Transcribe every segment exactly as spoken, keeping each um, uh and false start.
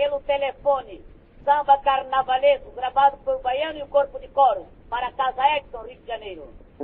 pelo telefone. Samba carnavalesco, gravado por Baiano e o Corpo de Coro, para Casa Edson, Rio de Janeiro.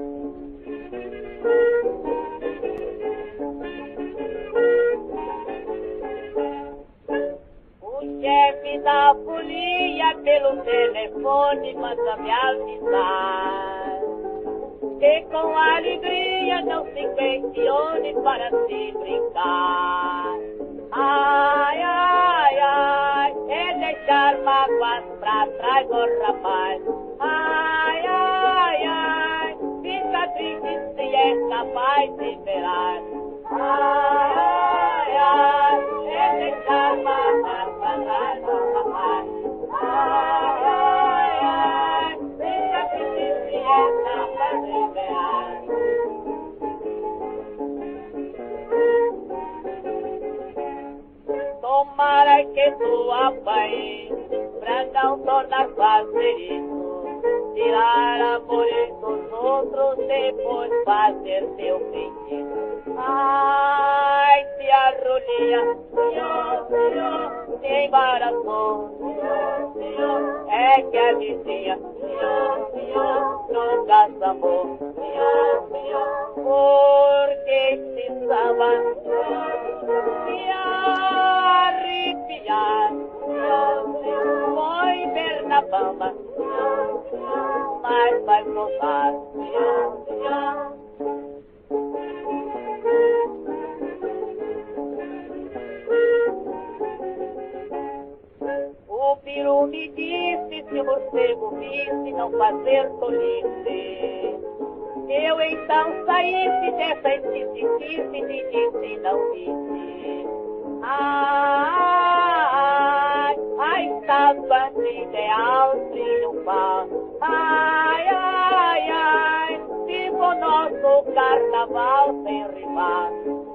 O chefe da folia pelo telefone manda me avisar que com alegria não se questione para se brincar. Ai, ai, ai, é deixar mágoas pra trás, ô rapaz. Ai, ai, ai, fica triste se é capaz de esperar. Ai, ai, ai, é deixar mágoas pra trás, ô rapaz. Ai, ai, ai, fica triste se é capaz de esperar. Tomara que tu apanhe pra não tornar fazer isso, tirar amores dos outros, depois fazer teu feitiço. Ai, se a rolinha, senhor, senhor, se embaraçou, senhor, senhor, é que a vizinha, senhor, senhor, nunca sambou, senhor, senhor, porque se samba, se arrepiar, foi ver na bamba, mas vai voltar. O peru me disse, se o morcego visse, não fazer tolice. Eu então saísse dessa esquisitice e disse, não disse. Ai, a estátua de ideal triunfal. Ai, ai, ai, viva o nosso carnaval sem rival.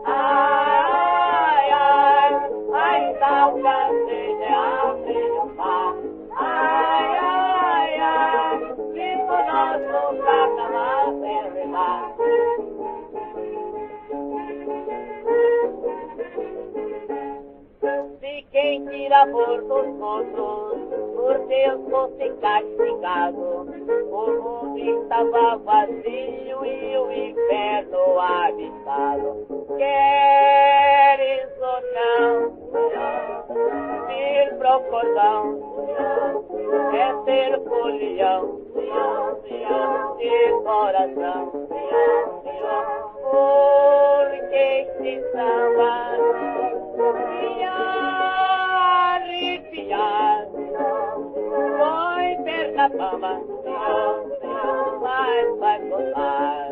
Ai, ai, a estátua de ideal triunfal. Ai, ai, ai, viva o nosso carnaval sem rival. Se quem tira amor dos outros, por Deus fosse castigado, o mundo estava vazio e o inferno habitado. Queres ou não ir pro cordão, é ser folião de coração, porque se samba se arrepiar, foi ver na fama, mas vai voltar.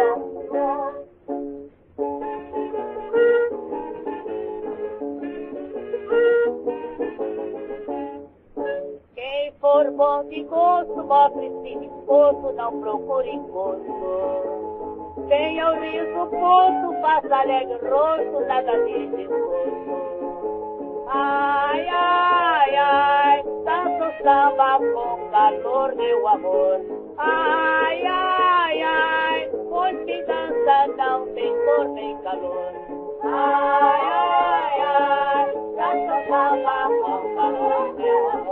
Quem for bom de gosto, mostre-se disposto, não procure encosto. Venha o riso posto, faça alegre rosto, nada de desgosto. Ai, ai, ai, tanto samba com calor, meu amor. Ai, ai, ai, pois quem dança não tem dor nem calor. Ai, ai, ai, tanto samba com calor, meu amor.